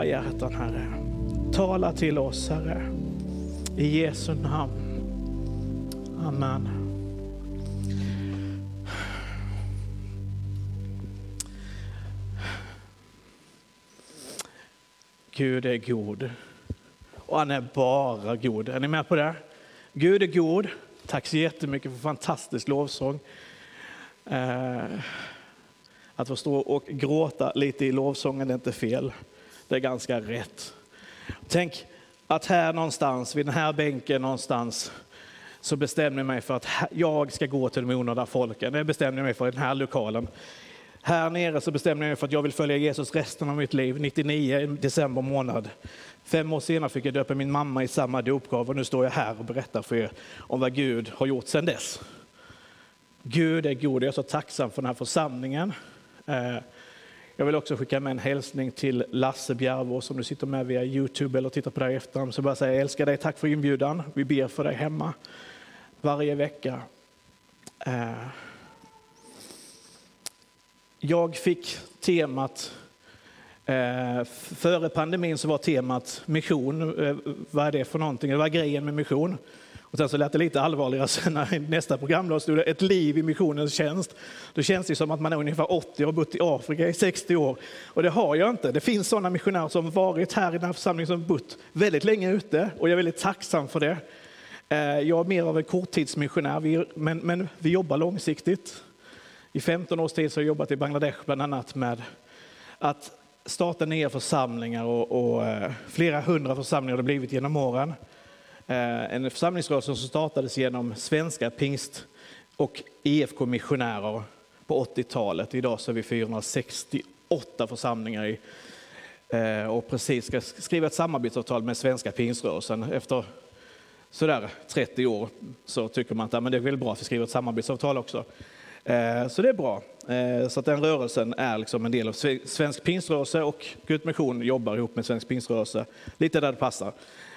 hjärtan, Herre. Tala till oss, Herre. I Jesu namn. Amen. Gud är god. Och han är bara god. Är ni med på det? Gud är god. Tack så jättemycket för fantastisk lovsång. Att få stå och gråta lite i lovsången är inte fel. Det är ganska rätt. Tänk att här någonstans, vid den här bänken någonstans, så bestämde jag mig för att jag ska gå till de onådda folken. Det bestämde jag mig för i den här lokalen. Här nere så bestämde jag mig för att jag vill följa Jesus resten av mitt liv. 99 i december månad. 5 år senare fick jag döpa min mamma i samma dopgrav. Och nu står jag här och berättar för er om vad Gud har gjort sedan dess. Gud är god. Jag är så tacksam för den här församlingen. Jag vill också skicka med en hälsning till Lasse Bjärvå som du sitter med via YouTube eller tittar på dig efter. Så bara säga, jag älskar dig, tack för inbjudan. Vi ber för dig hemma varje vecka. Jag fick temat, före pandemin så var temat mission. Vad är det för någonting? Det var grejen med mission. Och sen så lät det lite allvarligare sen när nästa program då stod det ett liv i missionens tjänst. Då känns det som att man är ungefär 80 och har bott i Afrika i 60 år. Och det har jag inte. Det finns sådana missionärer som varit här i den här församlingen som bott väldigt länge ute. Och jag är väldigt tacksam för det. Jag är mer av en korttidsmissionär, men vi jobbar långsiktigt. I 15 års tid så har jag jobbat i Bangladesh bland annat med att starta nya församlingar och flera hundra församlingar har det blivit genom åren. En församlingsrörelse som startades genom svenska pingst och EFK-missionärer på 80-talet. Idag så är vi 468 församlingar och precis ska skriva ett samarbetsavtal med svenska pingströrelsen. Efter sådär 30 år så tycker man att men det är väl bra att vi skriver ett samarbetsavtal också. Så det är bra. Så att den rörelsen är liksom en del av svensk pingströrelse och Gud Mission jobbar ihop med svensk pingströrelse. Lite där det passar.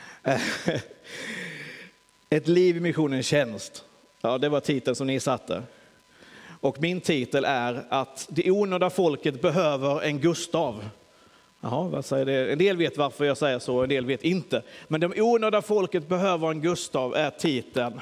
Ett liv i missionens tjänst. Ja, det var titeln som ni satte. Och min titel är att det onådda folket behöver en Gustav. Jaha, vad säger det? En del vet varför jag säger så, en del vet inte. Men det onådda folket behöver en Gustav är titeln.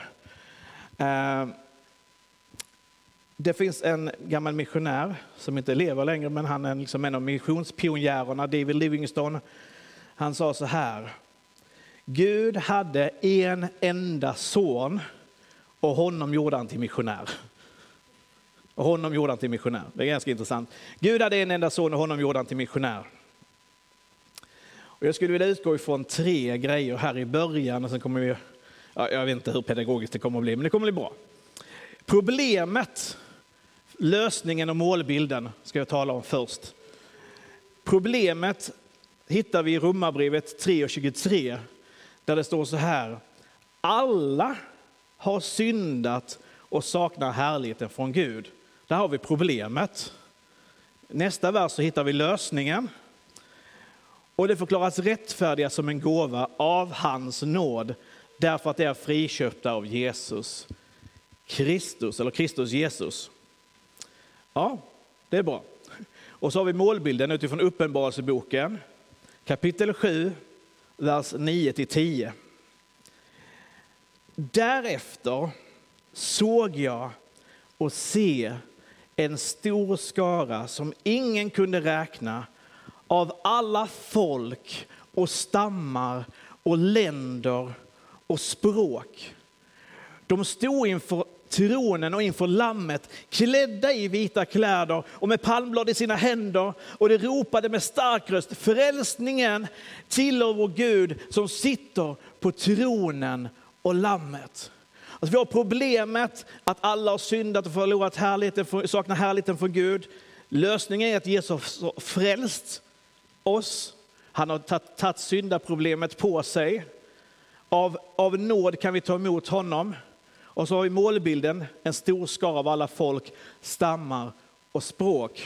Det finns en gammal missionär som inte lever längre, men han är liksom en av missionspionjärerna, David Livingstone. Han sa så här: Gud hade en enda son och honom gjorde han till missionär. Och honom gjorde han till missionär. Det är ganska intressant. Gud hade en enda son och honom gjorde han till missionär. Och jag skulle vilja utgå ifrån 3 grejer här i början. Och sen kommer vi, jag vet inte hur pedagogiskt det kommer att bli, men det kommer att bli bra. Problemet, lösningen och målbilden ska jag tala om först. Problemet hittar vi i Romarbrevet 3:23. Där det står så här: alla har syndat och saknar härligheten från Gud. Där har vi problemet. Nästa vers så hittar vi lösningen. Och det förklaras rättfärdiga som en gåva av hans nåd. Därför att det är friköpta av Jesus Kristus, eller Kristus Jesus. Ja, det är bra. Och så har vi målbilden utifrån Uppenbarelseboken. Kapitel 7, vers 9-10. Därefter såg jag och se en stor skara som ingen kunde räkna, av alla folk och stammar och länder och språk. De stod inför tronen och inför lammet, klädda i vita kläder och med palmblad i sina händer, och de ropade med stark röst: frälsningen tillhör vår Gud som sitter på tronen och lammet. Alltså vi har problemet att alla har syndat och förlorat härligheten, saknar härligheten för Gud. Lösningen är att Jesus har frälst oss. Han har tagit syndaproblemet på sig. Av nåd kan vi ta emot honom. Och så har vi målbilden, en stor skara av alla folk, stammar och språk.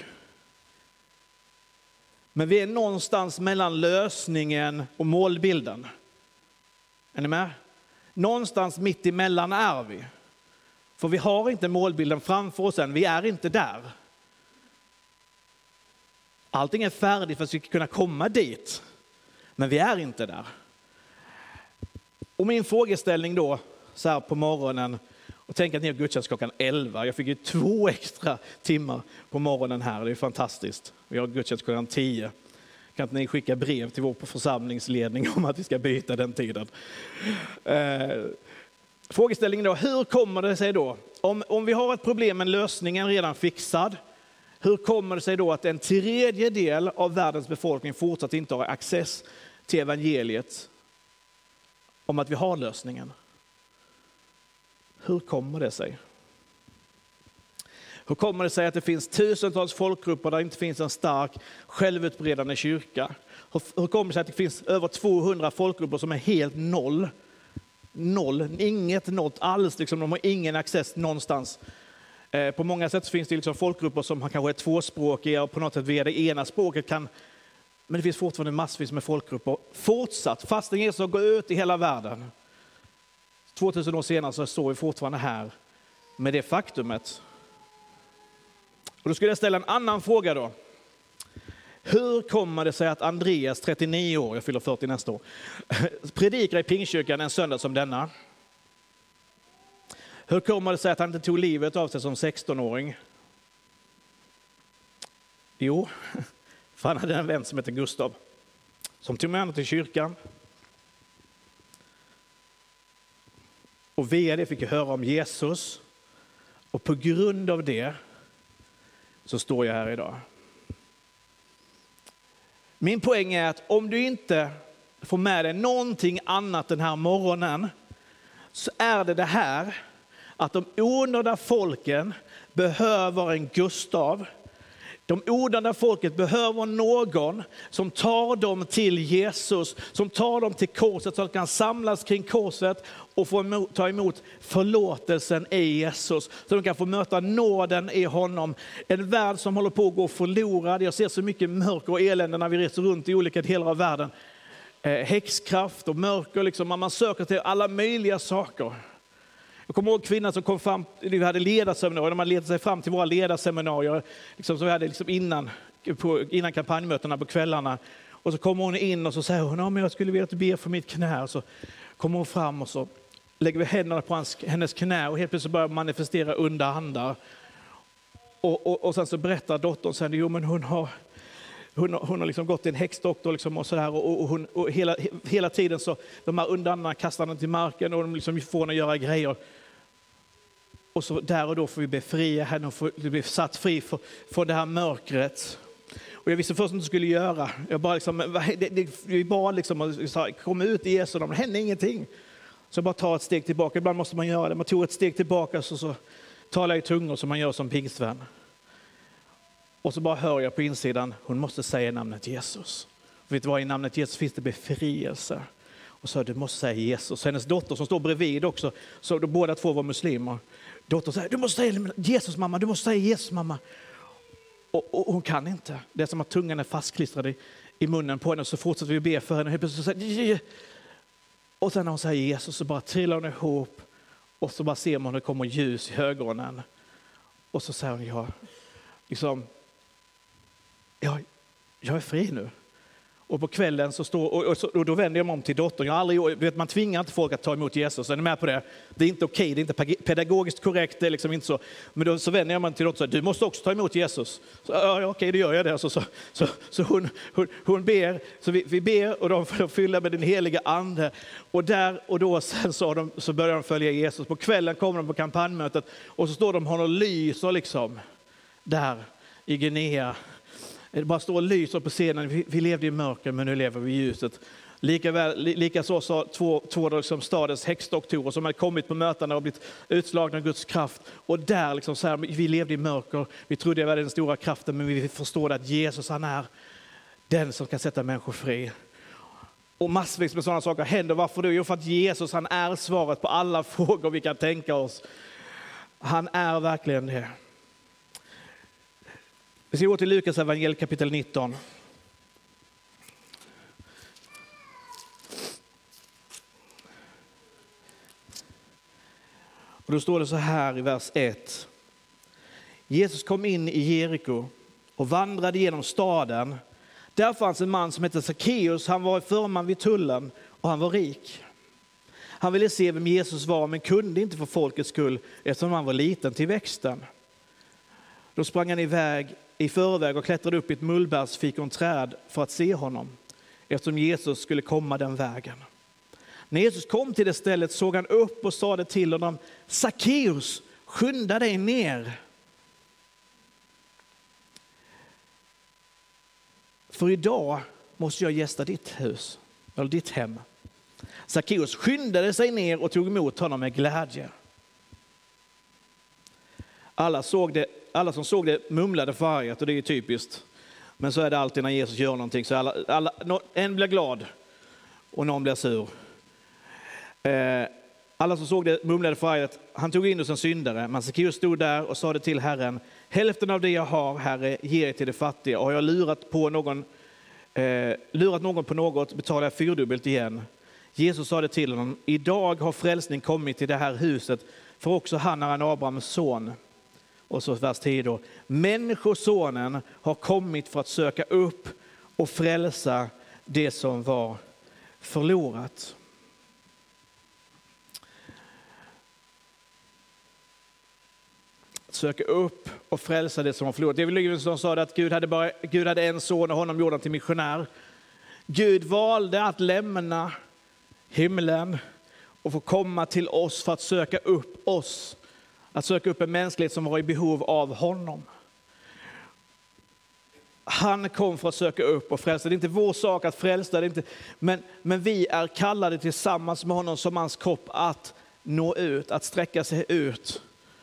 Men vi är någonstans mellan lösningen och målbilden. Är ni med? Någonstans mitt emellan är vi. För vi har inte målbilden framför oss än, vi är inte där. Allting är färdigt för att vi ska kunna komma dit. Men vi är inte där. Och min frågeställning då, så här på morgonen, och tänk att ni har gudstjänst klockan 11. Jag fick ju 2 extra timmar på morgonen här, det är fantastiskt. Vi har gudstjänst klockan 10. Kan inte ni skicka brev till vår församlingsledning om att vi ska byta den tiden? Frågeställningen då, hur kommer det sig då? Om vi har ett problem med lösningen redan fixad, hur kommer det sig då att en tredjedel av världens befolkning fortsatt inte har access till evangeliet om att vi har lösningen? Hur kommer det sig? Hur kommer det sig att det finns tusentals folkgrupper där det inte finns en stark självutbredande kyrka? Hur kommer det sig att det finns över 200 folkgrupper som är helt noll? Inget något alls, liksom, de har ingen access någonstans. På många sätt finns det liksom folkgrupper som kanske är tvåspråkiga och på något sätt via det ena språket kan, men det finns fortfarande massvis med folkgrupper. Fortsatt, fastän Jesus har gått ut i hela världen. 2000 år senare så står vi fortfarande här med det faktumet. Och då skulle jag ställa en annan fråga då. Hur kommer det sig att Andreas, 39 år, jag fyller 40 nästa år, predikar i Pingstkyrkan en söndag som denna? Hur kommer det sig att han inte tog livet av sig som 16-åring? Jo, för han hade en vän som heter Gustav, som tog med honom till kyrkan. Och via det fick jag höra om Jesus. Och på grund av det så står jag här idag. Min poäng är att om du inte får med dig någonting annat den här morgonen, så är det här att de onådda folken behöver en Gustav. De onådda folket behöver någon som tar dem till Jesus, som tar dem till korset så att de kan samlas kring korset och få ta emot förlåtelsen i Jesus. Så de kan få möta nåden i honom. En värld som håller på att gå förlorad. Jag ser så mycket mörker och elände när vi reser runt i olika delar av världen. Häxkraft och mörker, liksom, man söker till alla möjliga saker. Jag kommer ihåg kvinnan som kom fram, vi hade ledarseminarier, de hade letat sig fram till våra ledarseminarier, liksom, så vi hade liksom innan kampanjmötena på kvällarna. Och så kommer hon in och så säger hon, ja, men jag skulle vilja att du ber för mitt knä. Och så kommer hon fram och så lägger vi händerna på hennes knä och helt plötsligt börjar manifestera onda andar. Och sen så berättar dottern sen, jo men hon har liksom gått till en häxdoktor liksom och sådär, och hela tiden så de här undanarna kastar henne till marken och de liksom får henne att göra grejer. Och så där och då får vi befria henne och bli satt fri från det här mörkret. Och jag visste först inte skulle göra. Jag bara liksom, vi bad liksom och sa, kom ut i Jesu namn, det hände ingenting. Så bara ta ett steg tillbaka, ibland måste man göra det. Man tog ett steg tillbaka så talar jag i tungor som man gör som pingstvän. Och så bara hör jag på insidan, hon måste säga namnet Jesus. Och vet du vad, i namnet Jesus finns det befrielse. Och så du måste säga Jesus. Hennes dotter som står bredvid också, så de båda två var muslimer. Dottern säger, du måste säga Jesus mamma, du måste säga Jesus mamma. Och hon kan inte. Det är som att tungan är fastklistrad i munnen på henne. Så fortsätter vi be för henne. Och så säger, och sen när hon säger Jesus så bara trillar hon ihop. Och så bara ser man hur det kommer ljus i ögonen. Och så säger hon, jag är fri nu. Och på kvällen så står, och då vänder jag mig om till dottern. Man tvingar inte folk att ta emot Jesus. Är ni med på det? Det är inte okej, det är inte pedagogiskt korrekt, det är liksom inte så. Men då så vänder jag mig till dottern, du måste också ta emot Jesus. Så, ja, okej, det gör jag det. Så hon ber, så vi ber och de fyller med den heliga ande. Och där och då sen så börjar de följa Jesus. På kvällen kommer de på kampanjmötet och så står de och lyser liksom där i Guinea. Det bara står och lyser på scenen. Vi levde i mörker men nu lever vi i ljuset. Likaså sa två liksom stadens häxdoktorer som hade kommit på mötena och blivit utslagna av Guds kraft. Och där liksom så här, vi levde i mörker. Vi trodde det var den stora kraften, men vi förstår att Jesus, han är den som kan sätta människor fri. Och massvis med sådana saker händer. Varför då? Jo, för att Jesus, han är svaret på alla frågor vi kan tänka oss. Han är verkligen det. Vi ska gå till Lukas evangeliet kapitel 19. Och då står det så här i vers 1. Jesus kom in i Jeriko och vandrade genom staden. Där fanns en man som hette Sackeus. Han var förman vid tullen och han var rik. Han ville se vem Jesus var, men kunde inte för folkets skull eftersom han var liten till växten. Då sprang han iväg i förväg och klättrade upp i ett mullbärsfikonträd för att se honom, eftersom Jesus skulle komma den vägen. När Jesus kom till det stället såg han upp och sade till honom: Sackeus, skynda dig ner. För idag måste jag gästa ditt hus, eller ditt hem. Sackeus skyndade sig ner och tog emot honom med glädje. Alla som såg det mumlade förarget, och det är ju typiskt. Men så är det alltid när Jesus gör någonting. Så en blir glad och någon blir sur. Alla som såg det mumlade förarget. Han tog in hos en syndare. Men Sackeus stod där och sa det till Herren: hälften av det jag har, Herre, ger jag till det fattiga. Och har jag lurat någon på något, betalar jag 4-dubbelt igen. Jesus sa det till honom: idag har frälsning kommit till det här huset, för också han är en Abrahams son. Och så vers 10 då: människosonen har kommit för att söka upp och frälsa det som var förlorat. Söka upp och frälsa det som var förlorat. David Livingstone sa att Gud hade en son och honom gjorde han till missionär. Gud valde att lämna himlen och få komma till oss för att söka upp oss. Att söka upp en mänsklighet som var i behov av honom. Han kom för att söka upp och frälsa. Det är inte vår sak att frälsa, det är inte, men vi är kallade tillsammans med honom som hans kropp att nå ut, att sträcka sig ut.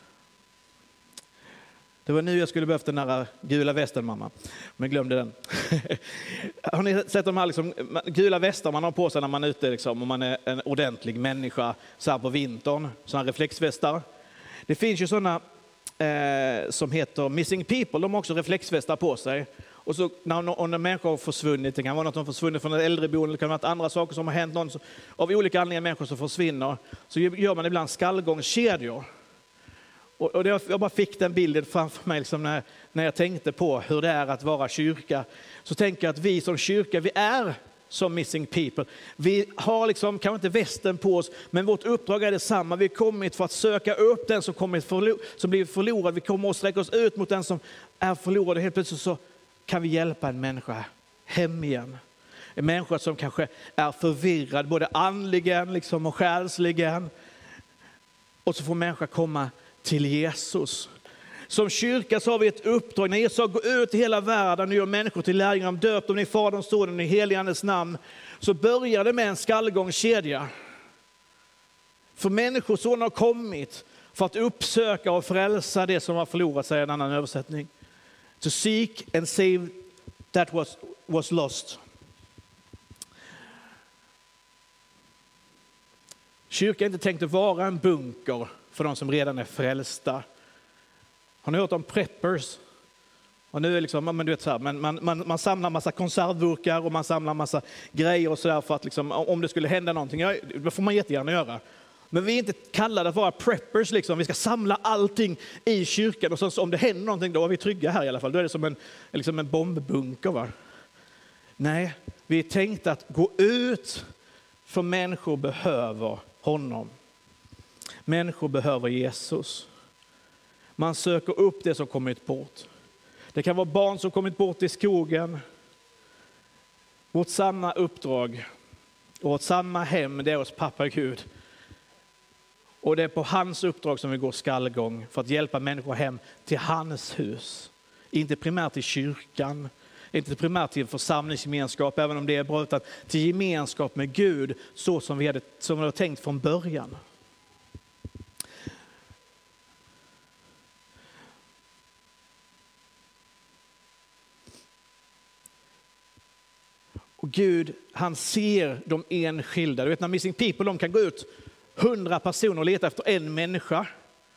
Det var nu jag skulle behövt den här gula västen, mamma. Men glömde den. Har ni sett de här gula västar man har på sig när man är ute om man är en ordentlig människa så här på vintern? Sådana reflexvästar. Det finns ju sådana som heter Missing People. De har också reflexvästar på sig. Och så när en människa har försvunnit, det kan vara något som har försvunnit från ett äldreboende, det kan vara andra saker som har hänt, någon av olika anledningar människor som försvinner, så gör man ibland skallgångskedjor. Och jag bara fick den bilden framför mig när jag tänkte på hur det är att vara kyrka. Så tänker jag att vi som kyrka, vi är som Missing People. Vi har kanske inte västen på oss, men vårt uppdrag är detsamma. Vi har kommit för att söka upp den som blivit förlorad. Vi kommer att sträcka oss ut mot den som är förlorad. Och helt plötsligt så kan vi hjälpa en människa hem igen. En människa som kanske är förvirrad, både andligen och själsligen. Och så får människa komma till Jesus. Som kyrka så har vi ett uppdrag. När Jesus sa gå ut i hela världen och gör människor till lärjungar, döpt dem i Faderns, Sonens och i Helige Andes namn, så börjar det med en skallgångskedja. För människosonen har kommit för att uppsöka och frälsa det som har förlorat, sig, en annan översättning. To seek and save that was lost. Kyrkan är inte tänkt att vara en bunker för de som redan är frälsta. Har ni hört om preppers? Och nu är men du vet så här, man samlar massa konservburkar och man samlar massa grejer och så där för att om det skulle hända någonting, det får man jättegärna göra. Men vi är inte kallade att vara preppers vi ska samla allting i kyrkan och så om det händer någonting då är vi trygga här i alla fall. Då är det som en bombbunker, va? Nej, vi är tänkta att gå ut, för människor behöver honom. Människor behöver Jesus. Man söker upp det som kommit bort. Det kan vara barn som kommit bort i skogen. Vårt samma uppdrag och vårt samma hem, det är hos pappa Gud. Och det är på hans uppdrag som vi går skallgång för att hjälpa människor hem till hans hus. Inte primärt till kyrkan, inte primärt till församlingsgemenskap, även om det är bra, utan till gemenskap med Gud så som vi hade tänkt från början. Och Gud, han ser de enskilda. Du vet när Missing People, de kan gå ut 100 personer och leta efter en människa.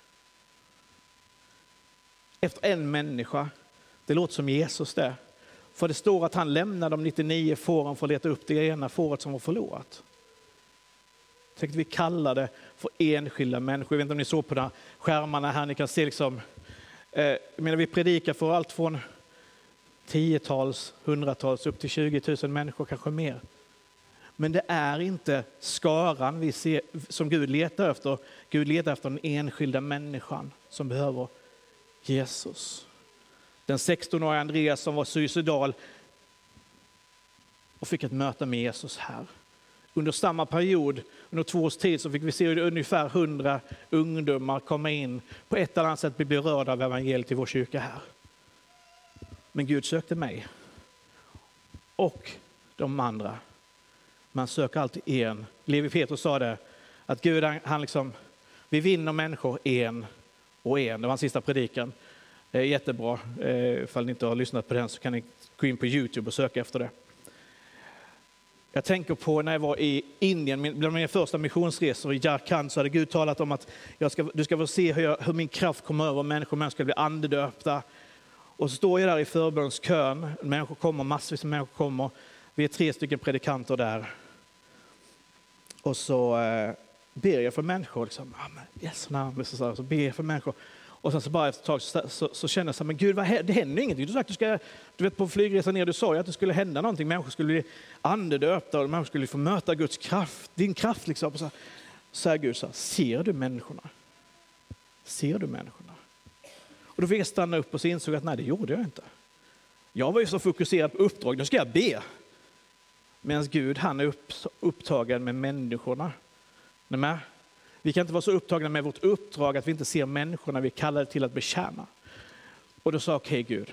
Efter en människa. Det låter som Jesus där. För det står att han lämnar de 99 fåren för att leta upp det ena fåret som var förlorat. Tänk att vi kallar det för enskilda människor. Jag vet inte om ni såg på de här skärmarna här. Ni kan se vi predikar för allt från 10-tals, 100-tals, upp till 20 000 människor, kanske mer. Men det är inte skaran vi ser, som Gud letar efter. Gud letar efter den enskilda människan som behöver Jesus. Den 16-åriga Andreas som var suicidal och fick ett möte med Jesus här. Under samma period, under 2 års tid, så fick vi se ungefär 100 ungdomar komma in på ett eller annat sätt, bli berörda av evangeliet i vår kyrka här. Men Gud sökte mig och de andra. Man söker alltid en. Levi Petrus sa det, att Gud han liksom, vi vinner människor en och en. Det var hans sista predikan. Jättebra. Ifall ni inte har lyssnat på den så kan ni gå in på YouTube och söka efter det. Jag tänker på när jag var i Indien, bland mina första missionsresor i Jharkhand, så hade Gud talat om att du ska få se hur min kraft kommer över människor ska bli andedöpta. Och så står jag där i förbönskön, människor kommer, massvis med människor kommer. Vi är 3 stycken predikanter där. Och så ber jag för människor. Liksom. Så ber jag för människor. Och sen så bara efter ett tag så känner jag så här, men Gud, det händer ingenting. Du vet på flygresan ner, du sa ju att det skulle hända någonting. Människor skulle bli andedöpta och människor skulle få möta Guds kraft. Din kraft liksom. Och så här Gud, ser du människorna? Ser du människorna? Och då fick jag stanna upp och så insåg att nej, det gjorde jag inte. Jag var ju så fokuserad på uppdrag, nu ska jag be. Medan Gud, han är upptagen med människorna. Nej, vi kan inte vara så upptagna med vårt uppdrag att vi inte ser människorna vi kallar till att betjäna. Och då sa okej, Gud.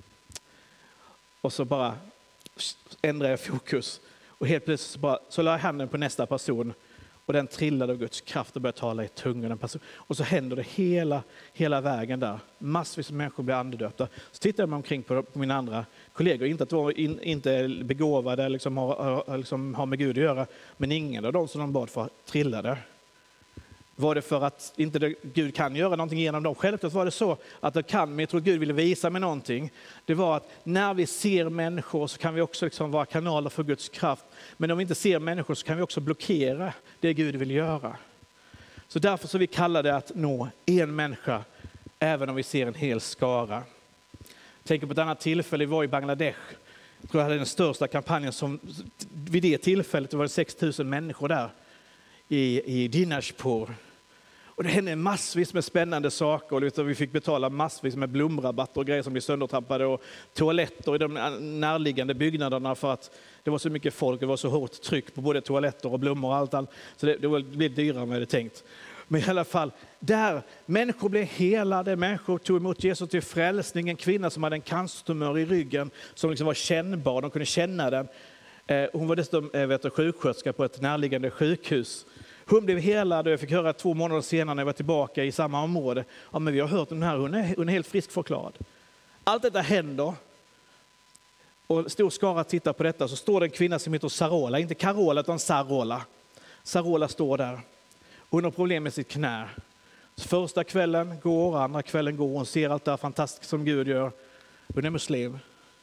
Och så bara ändrade jag fokus. Och helt plötsligt så la jag handen på nästa person. Och den trillade av Guds kraft och började tala i tungan. Och så händer det hela vägen där. Massvis av människor blir andedöpta. Så tittar jag mig omkring på mina andra kollegor. Inte att de inte är begåvade eller liksom har med Gud att göra. Men ingen av dem som de bad för trillade. Var det för att inte Gud kan göra någonting genom dem? Självklart var det så att det kan, men jag tror att Gud ville visa mig någonting. Det var att när vi ser människor så kan vi också liksom vara kanaler för Guds kraft. Men om vi inte ser människor så kan vi också blockera det Gud vill göra. Så därför så vi kallar det att nå en människa, även om vi ser en hel skara. Jag tänker på ett annat tillfälle, vi var i Bangladesh. Jag tror jag hade den största kampanjen som vid det tillfället, det var 6 000 människor där i Dinajpur. Och det hände massvis med spännande saker. Och vi fick betala massvis med blomrabatter och grejer som blev söndertrampade. Och toaletter i de närliggande byggnaderna för att det var så mycket folk. Det var så hårt tryck på både toaletter och blommor och allt. Så det blev dyrare än jag hade tänkt. Men i alla fall, där människor blev helade. Människor tog emot Jesus till frälsning. En kvinna som hade en cancertumör i ryggen som liksom var kännbar. De kunde känna den. Hon var dessutom sjuksköterska på ett närliggande sjukhus. Hon blev helad och jag fick höra 2 månader senare när jag var tillbaka i samma område. Ja, men vi har hört om den här, hon är helt friskförklarad. Allt detta händer. Och stor skara tittar på detta, så står det en kvinna som heter Sarola. Inte Carola utan Sarola. Sarola står där. Hon har problem med sitt knä. Så första kvällen går, andra kvällen går. Hon ser allt det här fantastiskt som Gud gör. Hon är muslim.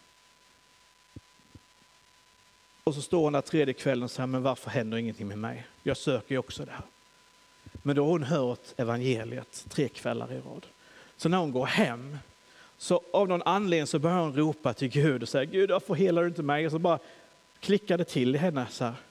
Och så står hon där 3:e kvällen och säger, men varför händer ingenting med mig? Jag söker ju också det här. Men då har hon hört evangeliet 3 kvällar i rad. Så när hon går hem, så av någon anledning så börjar hon ropa till Gud och säga, Gud, varför helar du inte mig? Och så bara klickade till i henne så här.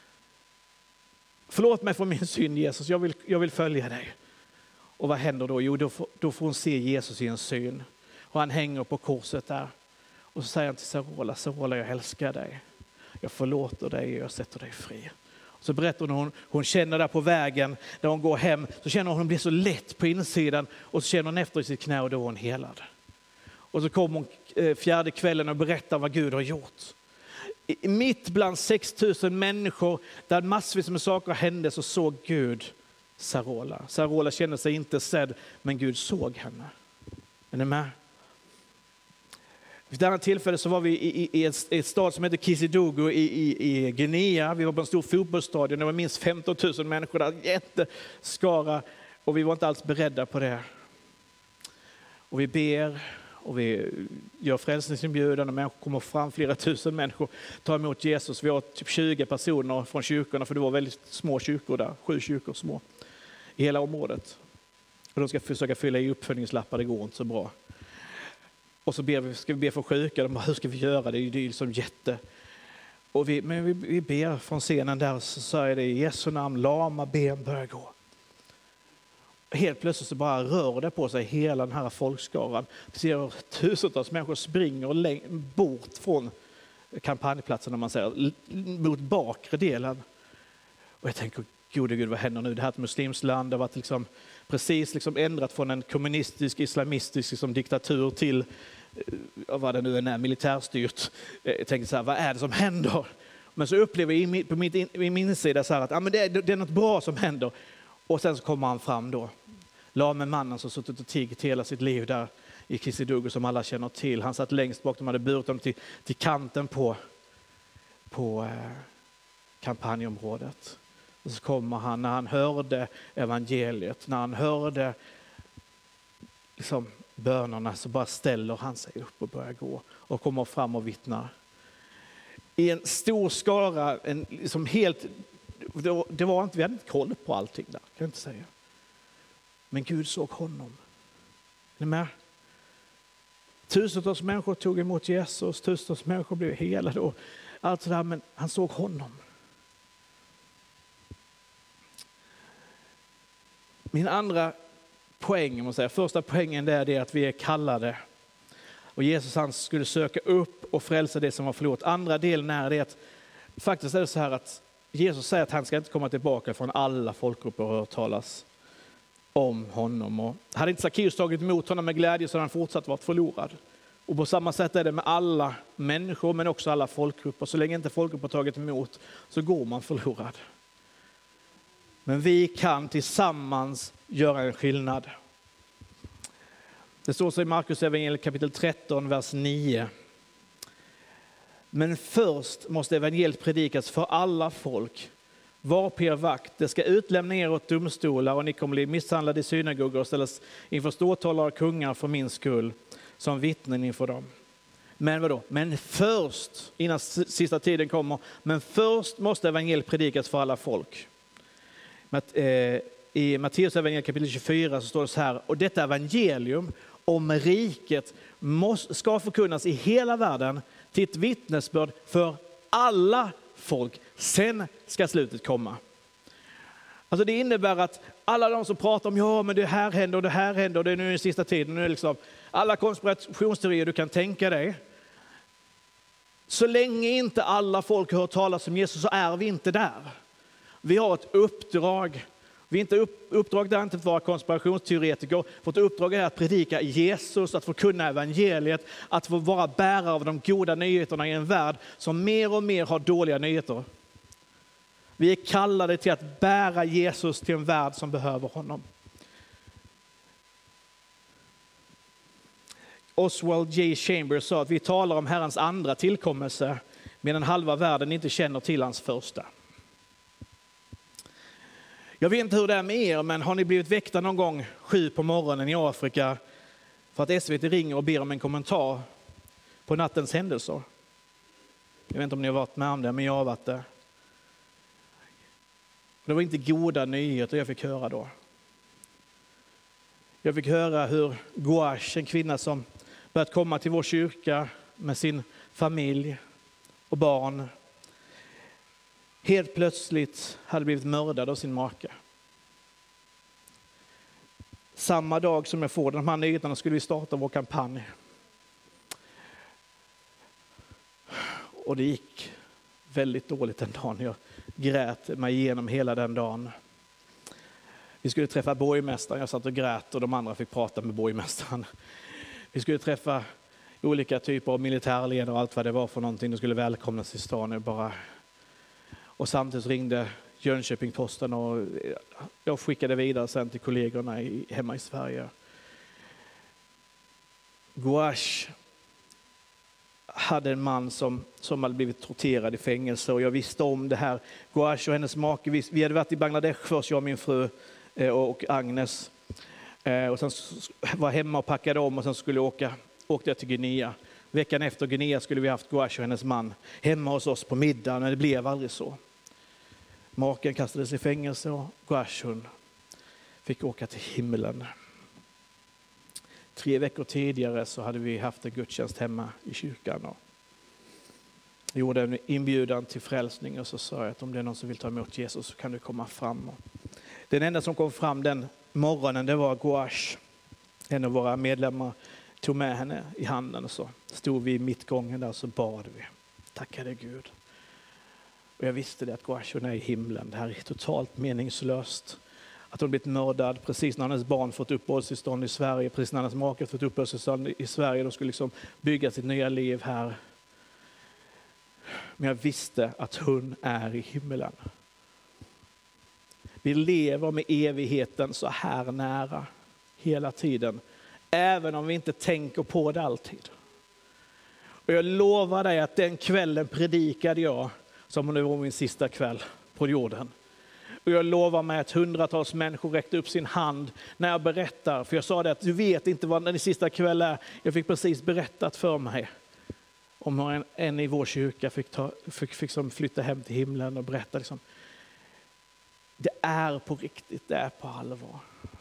Förlåt mig för min synd, Jesus, jag vill följa dig. Och vad händer då? Jo, då får hon se Jesus i en syn. Och han hänger på korset där. Och så säger han till Sarola, jag älskar dig. Jag förlåter dig och jag sätter dig fri. Så berättar hon känner där på vägen, där hon går hem, så känner hon blir så lätt på insidan. Och så känner hon efter i sitt knä och då är hon helad. Och så kommer hon 4:e kvällen och berättar vad Gud har gjort. Mitt bland 6 000 människor, där massvis med saker hände, så såg Gud Sarola. Sarola kände sig inte sedd, men Gud såg henne. Är ni med? Vid ett annat tillfälle så var vi i ett stad som heter Kisidougou i Guinea. Vi var på en stor fotbollsstadion. Det var minst 15 000 människor där. Jätteskara. Och vi var inte alls beredda på det. Och vi ber och vi gör frälsningsinbjudan. Och människor kommer fram, flera tusen människor tar emot Jesus. Vi har typ 20 personer från kyrkorna. För det var väldigt små kyrkor där. 7 kyrkor små i hela området. Och de ska försöka fylla i uppföljningslappar. Det går inte så bra. Och så ska vi be för sjuka. De bara, hur ska vi göra? Det är liksom jätte... Och vi ber från scenen där, så säger det i Jesu namn, lama ben börjar gå. Helt plötsligt så bara rör det på sig hela den här folkskaran. Vi ser tusentals människor springer bort från kampanjplatsen, om man säger, mot bakre delen. Och jag tänker, gode Gud, vad händer nu? Det här är ett muslimskt land, det har varit precis ändrat från en kommunistisk, islamistisk diktatur till vad det nu är, militärstyrt. Jag tänkte så här, vad är det som händer? Men så upplever jag på min sida så här att men det är något bra som händer. Och sen så kommer han fram då. Lame mannen som suttit och tiggt hela sitt liv där i Kisidugu, som alla känner till. Han satt längst bak, de hade burit honom till kanten på kampanjområdet. Och så kommer han, när han hörde evangeliet, när han hörde bönerna, så bara ställer han sig upp och börjar gå och kommer fram och vittnar. I en stor skara, helt, det var inte, vi hade inte koll på allting där, kan jag inte säga. Men Gud såg honom. Är ni med? Tusentals människor tog emot Jesus, tusentals människor blev helade och allt sådär, men han såg honom. Min andra poäng, måste säga, första poängen är det att vi är kallade. Och Jesus, han skulle söka upp och frälsa det som var förlorat. Andra delen är det att faktiskt är det så här att Jesus säger att han ska inte komma tillbaka från alla folkgrupper och hört talas om honom. Och hade inte Zacchaeus tagit emot honom med glädje, så hade han fortsatt varit förlorad. Och på samma sätt är det med alla människor, men också alla folkgrupper. Så länge inte folkgrupper tagit emot, så går man förlorad. Men vi kan tillsammans göra en skillnad. Det står så i Markus evangeliet kapitel 13, vers 9. Men först måste evangeliet predikas för alla folk. Var på er vakt. Det ska utlämna er åt domstolar, och ni kommer bli misshandlade i synagogor och ställas inför ståthållare och kungar för min skull, som vittnen inför dem. Men vadå? Men först, innan sista tiden kommer, men först måste evangeliet predikas för alla folk. I Matteus evangeliet kapitel 24 så står det så här: och detta evangelium om riket ska förkunnas i hela världen till ett vittnesbörd för alla folk. Sen ska slutet komma. Alltså det innebär att alla de som pratar om men det här händer och det här händer och det är nu i sista tiden, nu är det alla konspirationsteorier du kan tänka dig. Så länge inte alla folk hör talas om Jesus, så är vi inte där. Vi har ett uppdrag. Vi är inte uppdrag där inte att vara konspirationsteoretiker. Vårt uppdrag är att predika Jesus, att få kunna evangeliet, att få vara bärare av de goda nyheterna i en värld som mer och mer har dåliga nyheter. Vi är kallade till att bära Jesus till en värld som behöver honom. Oswald J. Chambers sa att vi talar om Herrens andra tillkommelse, medan halva världen inte känner till hans första. Jag vet inte hur det är med er, men har ni blivit väckta någon gång 7 på morgonen i Afrika för att SVT ringer och ber om en kommentar på nattens händelser? Jag vet inte om ni har varit med om det, men jag har varit det. Det var inte goda nyheter jag fick höra då. Jag fick höra hur Gouache, en kvinna som börjat komma till vår kyrka med sin familj och barn, helt plötsligt hade blivit mördad av sin make. Samma dag som jag får de här nyheterna skulle vi starta vår kampanj. Och det gick väldigt dåligt den dagen. Jag grät mig igenom hela den dagen. Vi skulle träffa borgmästaren. Jag satt och grät och de andra fick prata med borgmästaren. Vi skulle träffa olika typer av militärledare och allt vad det var för någonting. De skulle välkomnas till stan. Och samtidigt ringde Jönköping-Posten och jag skickade vidare sen till kollegorna hemma i Sverige. Gouache hade en man som hade blivit torterad i fängelse, och jag visste om det här. Gouache och hennes make, vi hade varit i Bangladesh först, jag och min fru och Agnes. Och sen var hemma och packade om, och sen skulle åkte jag till Guinea. Veckan efter Guinea skulle vi haft Gouache och hennes man hemma hos oss på middag, men det blev aldrig så. Maken kastades i fängelse och Gouache fick åka till himlen. 3 veckor tidigare så hade vi haft en gudstjänst hemma i kyrkan. Och jag gjorde en inbjudan till frälsning och så sa jag att om det är någon som vill ta emot Jesus så kan du komma fram. Och den enda som kom fram den morgonen, det var Gouache. En av våra medlemmar tog med henne i handen och så stod vi i mittgången där och så bad vi. Tackade Gud. Och jag visste det att Gouache är i himlen. Det här är totalt meningslöst. Att hon blivit mördad precis när hennes barn fått uppehållstillstånd i Sverige. Precis när hennes make fått uppehållstillstånd i Sverige. De skulle liksom bygga sitt nya liv här. Men jag visste att hon är i himlen. Vi lever med evigheten så här nära hela tiden. Även om vi inte tänker på det alltid. Och jag lovar dig att den kvällen predikade jag som om det var min sista kväll på jorden. Och jag lovar mig att hundratals människor räckte upp sin hand när jag berättar. För jag sa det att du vet inte vad den sista kvällen är. Jag fick precis berättat för mig om hur en i vår kyrka fick flytta hem till himlen och berätta. Liksom, det är på riktigt, det är på allvar.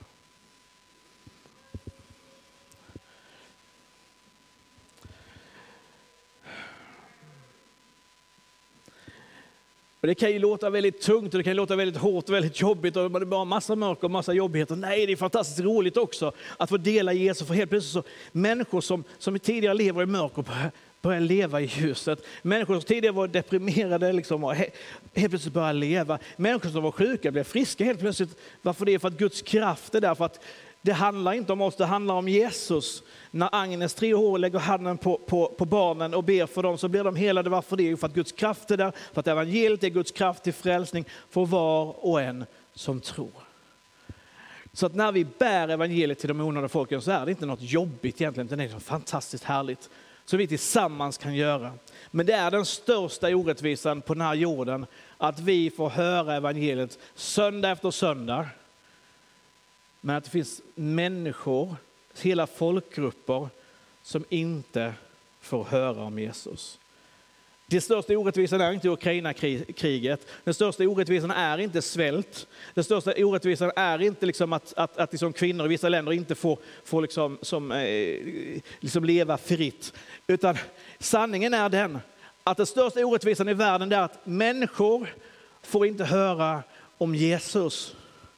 Och det kan ju låta väldigt tungt och det kan låta väldigt hårt och väldigt jobbigt och det är bara massa mörker och massa jobbigheter. Nej, det är fantastiskt roligt också att få dela Jesus. För helt plötsligt så människor som tidigare lever i mörker börjar leva i ljuset. Människor som tidigare var deprimerade liksom, och helt plötsligt börjar leva. Människor som var sjuka blev friska helt plötsligt. Varför det? För att Guds kraft är där. För att det handlar inte om oss, det handlar om Jesus. När Agnes 3 år lägger handen på barnen och ber för dem så blir de helade. Varför det? För att Guds kraft är där. För att evangeliet är Guds kraft till frälsning för var och en som tror. Så att när vi bär evangeliet till de onådda folken så är det inte något jobbigt egentligen. Det är något fantastiskt härligt. Så vi tillsammans kan göra. Men det är den största orättvisan på den här jorden. Att vi får höra evangeliet söndag efter söndag. Men att det finns människor, hela folkgrupper som inte får höra om Jesus. Den största orättvisan är inte Ukraina-kriget. Den största orättvisan är inte svält. Den största orättvisan är inte liksom att liksom kvinnor i vissa länder inte får liksom leva fritt. Utan sanningen är den att den största orättvisan i världen är att människor får inte höra om Jesus.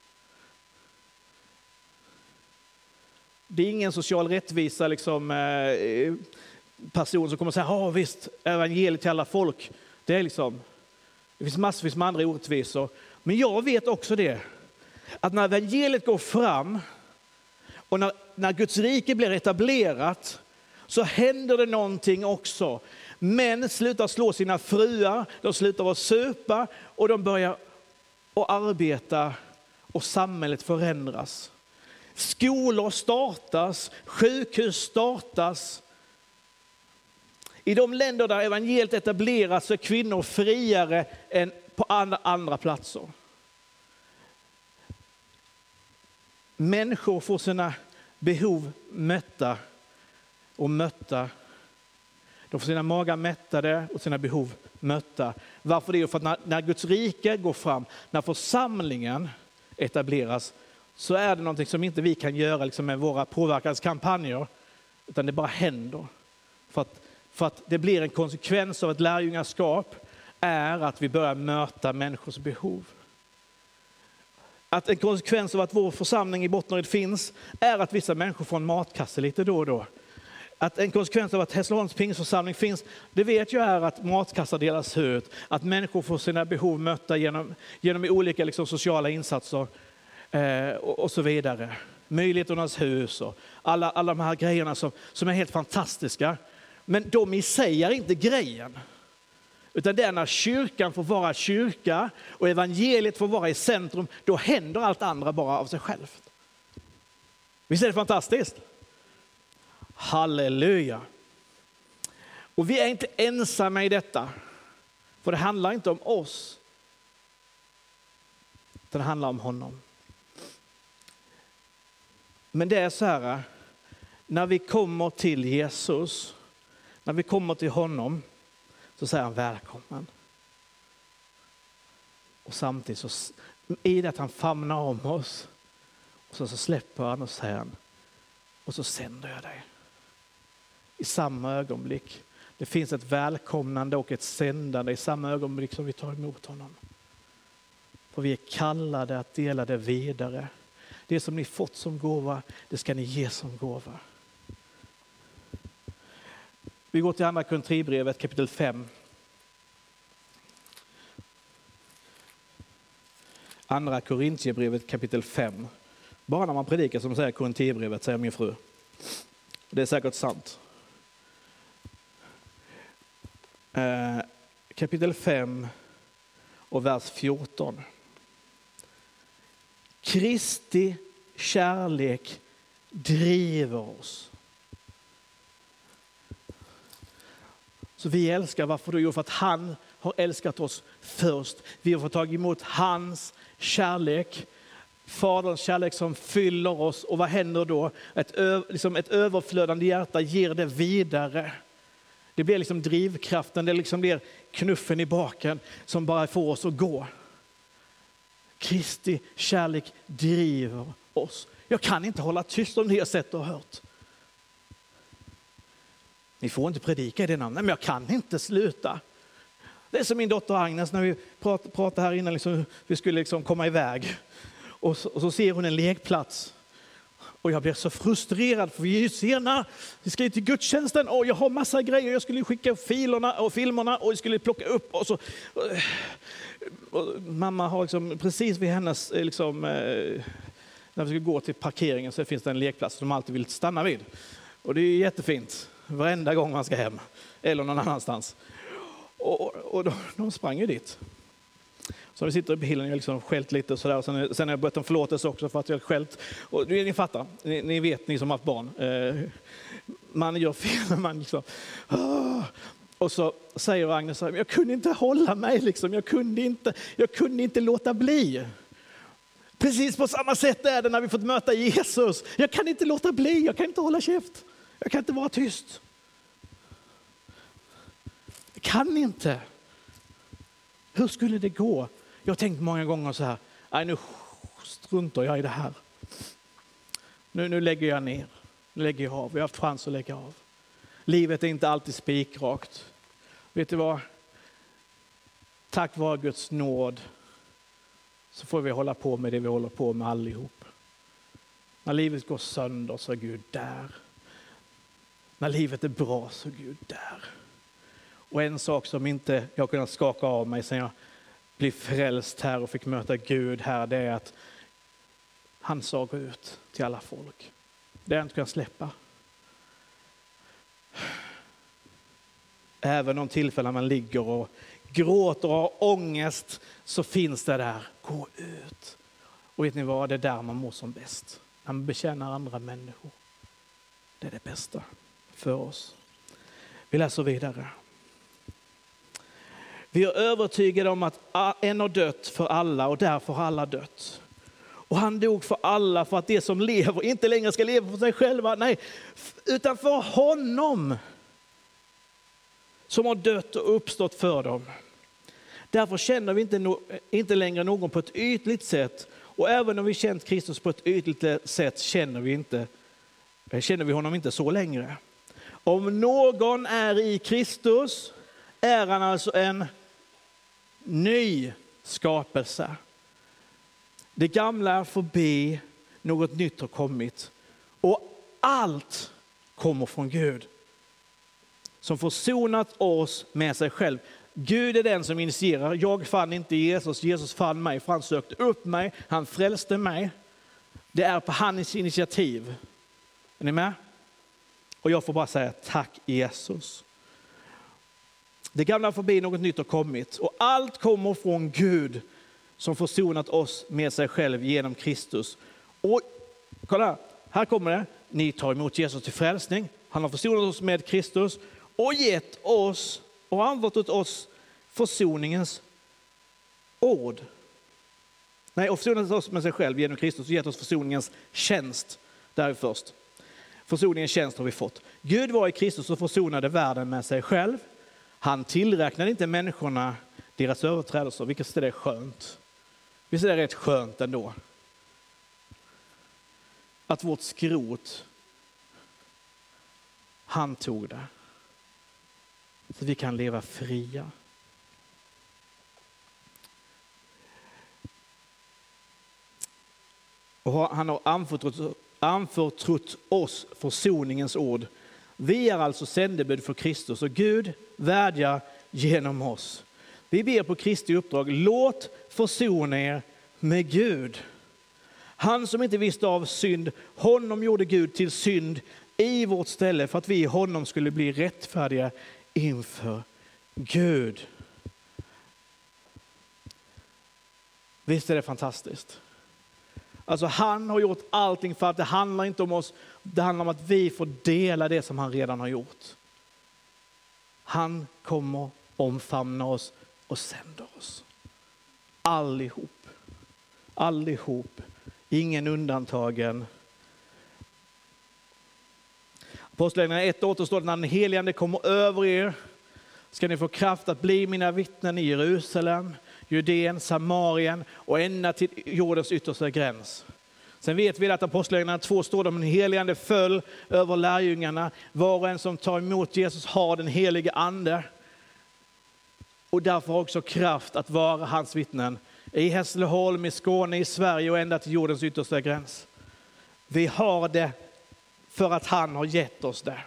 Det är ingen social rättvisa liksom, person som kommer att säga visst, evangeliet till alla folk. Det är liksom, det finns massvis med andra orättvisor. Men jag vet också det. Att när evangeliet går fram och när Guds rike blir etablerat så händer det någonting också. Män slutar slå sina fruar, de slutar att supa och de börjar att arbeta och samhället förändras. Skolor startas, sjukhus startas. I de länder där evangeliet etableras så är kvinnor friare än på andra platser. Människor får sina behov mötta. De får sina magar mättade och sina behov mötta. Varför det? För att när Guds rike går fram, när församlingen etableras, så är det någonting som inte vi kan göra liksom med våra påverkanskampanjer, utan det bara händer. För att det blir en konsekvens av ett lärjungaskap är att vi börjar möta människors behov. Att en konsekvens av att vår församling i Bottnaryd finns är att vissa människor får en matkasse lite då och då. Att en konsekvens av att Hässleholms pingstförsamling finns, det vet jag är att matkassar delas ut. Att människor får sina behov mötta genom olika liksom, sociala insatser. Och så vidare. Möjligheternas hus och alla de här grejerna som är helt fantastiska. Men de i sig är inte grejen. Utan det är när kyrkan får vara kyrka och evangeliet får vara i centrum, då händer allt andra bara av sig självt. Visst är det fantastiskt? Halleluja. Och vi är inte ensamma i detta. För det handlar inte om oss. Utan det handlar om honom. Men det är så här, när vi kommer till Jesus, när vi kommer till honom, så säger han välkommen. Och samtidigt så, i det att han famnar om oss, och så släpper han och säger han, och så sänder jag dig. I samma ögonblick. Det finns ett välkomnande och ett sändande i samma ögonblick som vi tar emot honom. För vi är kallade att dela det vidare. Det som ni fått som gåva, det ska ni ge som gåva. Vi går till andra Korinthierbrevet kapitel 5. Andra Korinthierbrevet kapitel 5. Bara när man predikar som säger Korinthierbrevet, säger min fru. Det är säkert sant. Kapitel 5 och vers 14. Kristi kärlek driver oss. Så vi älskar, varför då? Jo, för att han har älskat oss först. Vi har fått ta emot hans kärlek. Faderns kärlek som fyller oss. Och vad händer då? Ett överflödande hjärta ger det vidare. Det blir liksom drivkraften, det liksom blir knuffen i baken som bara får oss att gå. Kristi kärlek driver oss. Jag kan inte hålla tyst om det jag sett och hört. Ni får inte predika i det namnet, men jag kan inte sluta. Det är som min dotter Agnes när vi pratade här innan, liksom, vi skulle liksom komma iväg. Och så ser hon en lekplats. Och jag blir så frustrerad för vi är ju sena. Vi ska till gudstjänsten och jag har massa grejer. Jag skulle skicka filerna och filmerna och jag skulle plocka upp. Och mamma har liksom, precis vid hennes, liksom, när vi ska gå till parkeringen så finns det en lekplats som de alltid vill stanna vid. Och det är jättefint. Varenda gång man ska hem. Eller någon annanstans. Och de sprang ju dit. Så vi sitter i bilen och liksom skällt lite och sådär. Och sen har jag bett om förlåtelse också för att jag har skällt. Och ni fattar, ni vet, ni som har haft barn. Man gör fel, man liksom... Och så säger Agnes, jag kunde inte hålla mig liksom. Jag kunde inte låta bli. Precis på samma sätt är det när vi fått möta Jesus. Jag kan inte låta bli, jag kan inte hålla käft. Jag kan inte vara tyst. Jag kan inte. Hur skulle det gå? Jag har tänkt många gånger så här. Nej, nu struntar jag i det här. Nu lägger jag ner. Nu lägger jag av. Jag har haft chans att lägga av. Livet är inte alltid spikrakt. Vet du vad? Tack vare Guds nåd så får vi hålla på med det vi håller på med allihop. När livet går sönder så är Gud där. När livet är bra så är Gud där. Och en sak som inte jag har kunnat skaka av mig sen jag blev frälst här och fick möta Gud här, det är att han sa gå ut till alla folk. Det har jag inte kunnat släppa. Även de tillfällen man ligger och gråter och har ångest så finns det där. Gå ut. Och vet ni vad? Det är där man mår som bäst. När man betjänar andra människor. Det är det bästa för oss. Vi läser vidare. Vi är övertygade om att en har dött för alla och därför har alla dött. Och han dog för alla för att det som lever inte längre ska leva för sig själva. Nej, utan för honom som har dött och uppstått för dem. Därför känner vi inte längre någon på ett ytligt sätt. Och även om vi känt Kristus på ett ytligt sätt känner vi honom inte så längre. Om någon är i Kristus är han alltså en ny skapelse. Det gamla är förbi, något nytt har kommit. Och allt kommer från Gud. Som försonat oss med sig själv. Gud är den som initierar. Jag fann inte Jesus, Jesus fann mig. För han sökte upp mig, han frälste mig. Det är på hans initiativ. Är ni med? Och jag får bara säga tack Jesus. Det gamla förbi, något nytt har kommit. Och allt kommer från Gud som försonat oss med sig själv genom Kristus. Och kolla, här kommer det. Ni tar emot Jesus till frälsning. Han har försonat oss med Kristus och gett oss och använt åt oss försoningens ord. Nej, och försonat oss med sig själv genom Kristus och gett oss försoningens tjänst. Där är först. Försoningens tjänst har vi fått. Gud var i Kristus och försonade världen med sig själv. Han tillräknade inte människorna deras överträdelser, vilket är det skönt. Visst är det rätt skönt ändå? Att vårt skrot Han tog det. Så vi kan leva fria. Och han har anförtrott oss försoningens ord. Vi är alltså sändebud för Kristus och Gud vädjar genom oss. Vi ber på Kristi uppdrag, låt försona er med Gud. Han som inte visste av synd, honom gjorde Gud till synd i vårt ställe för att vi i honom skulle bli rättfärdiga inför Gud. Visst är det fantastiskt? Alltså han har gjort allting för att det handlar inte om oss. Det handlar om att vi får dela det som han redan har gjort. Han kommer omfamna oss och sänder oss. Allihop. Allihop. Ingen undantagen. Apostlagärningarna 1:8 står det, när den helige ande kommer över er ska ni få kraft att bli mina vittnen i Jerusalem, Judeen, Samarien och ända till jordens yttersta gräns. Sen vet vi att Apostlagärningarna 2 står det om den helige ande föll över lärjungarna. Var och en som tar emot Jesus har den helige ande. Och därför har också kraft att vara hans vittnen i Hässleholm, i Skåne, i Sverige och ända till jordens yttersta gräns. Vi har det för att han har gett oss det.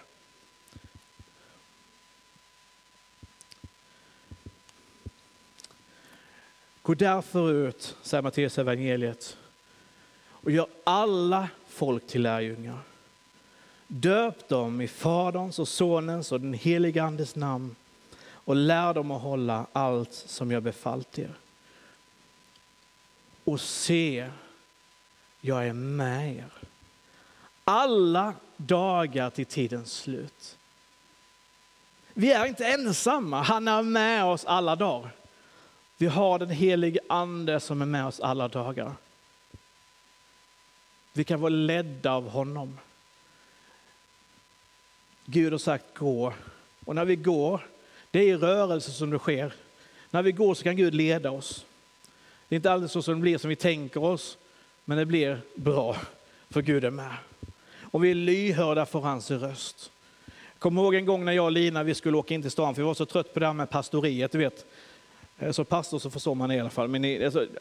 Gå därför ut, säger Matteus evangeliet, och gör alla folk till lärjungar. Döp dem i Faderns och Sonens och den helige Andes namn och lär dem att hålla allt som jag befallt er. Och se, jag är med er alla dagar till tidens slut. Vi är inte ensamma, han är med oss alla dagar. Vi har den helige ande som är med oss alla dagar. Vi kan vara ledda av honom. Gud har sagt gå. Och när vi går, det är i rörelse som det sker. När vi går så kan Gud leda oss. Det är inte alltid så som det blir som vi tänker oss. Men det blir bra, för Gud är med. Och vi är lyhörda för hans röst. Jag kommer ihåg en gång när jag och Lina vi skulle åka in till stan. För vi var så trött på det här med pastoriet, du vet. Så pastor så förstår man i alla fall. Men ni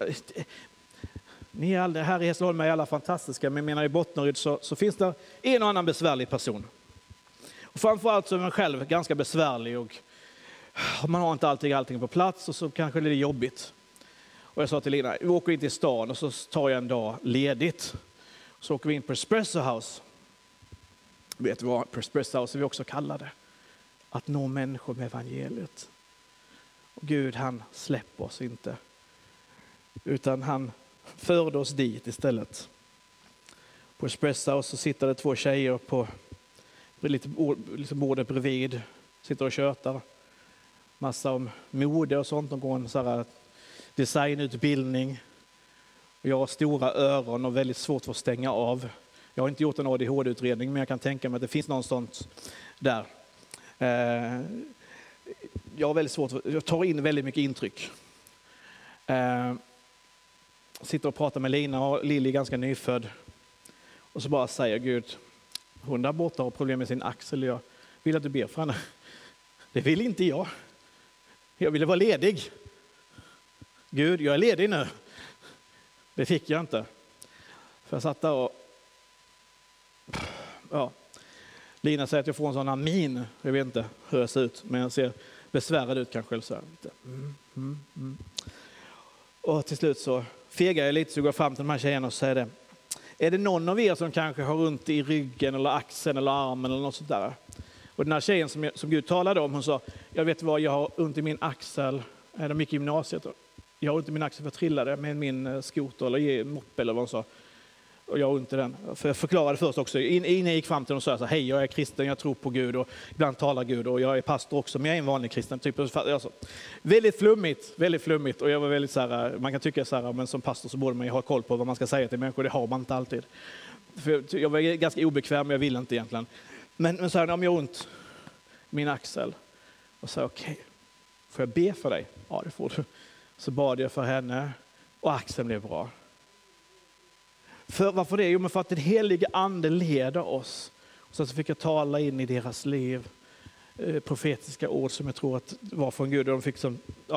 är aldrig, här i Hässleholm är alla fantastiska. Men jag menar i Bottnaryd så finns det en och annan besvärlig person. Och framförallt så är man själv ganska besvärlig. Och man har inte alltid allting på plats och så kanske det är jobbigt. Och jag sa till Lina, vi åker in till stan och så tar jag en dag ledigt. Så åker vi in på Espresso House. Vet du vad Espresso House vi också kallar det? Att nå människor med evangeliet. Och Gud han släpper oss inte. Utan han förde oss dit istället. På Espresso House så sitter det 2 tjejer på lite bordet bredvid. Sitter och tjötar. Massa om mode och sånt. De går en sån här designutbildning. Och jag har stora öron och väldigt svårt för att stänga av. Jag har inte gjort en ADHD-utredning men jag kan tänka mig att det finns någonstans där. Jag har väldigt svårt, jag tar in väldigt mycket intryck. Sitter och pratar med Lina och Lili är ganska nyfödd. Och så bara säger Gud, hon där borta har problem med sin axel. Jag vill att du ber för henne. Det vill inte jag. Jag ville vara ledig. Gud, jag är ledig nu. Det fick jag inte. För jag satt där och Lina säger att jag får en sån här min. Jag vet inte hur jag ser ut, men jag ser besvärad ut kanske. Så Och till slut så fegar jag lite så går jag fram till de här tjejerna och säger det. Är det någon av er som kanske har ont i ryggen eller axeln eller armen eller något sånt där? Och den här tjejen som Gud talade om, hon sa, jag vet vad, jag har ont i min axel. De gick i gymnasiet. Jag har ont i min axel för jag trillade med min skoter eller moppe eller vad hon sa. Och jag har ont i den. För jag förklarade först också, innan jag gick fram till dem och sa, hej jag är kristen, jag tror på Gud och ibland talar Gud och jag är pastor också, men jag är en vanlig kristen. Typ. Alltså, väldigt flummigt och jag var väldigt så här, man kan tycka så här, men som pastor så borde man ju ha koll på vad man ska säga till människor, det har man inte alltid. För jag var ganska obekväm, jag ville inte egentligen. Men så här, om jag har ont i min axel och sa okej, får jag be för dig? Ja, det får du. Så bad jag för henne och axeln blev bra. För varför det? Jo, men för att den helige ande leder oss. Så fick jag tala in i deras liv profetiska ord som jag tror att var från Gud. Och de fick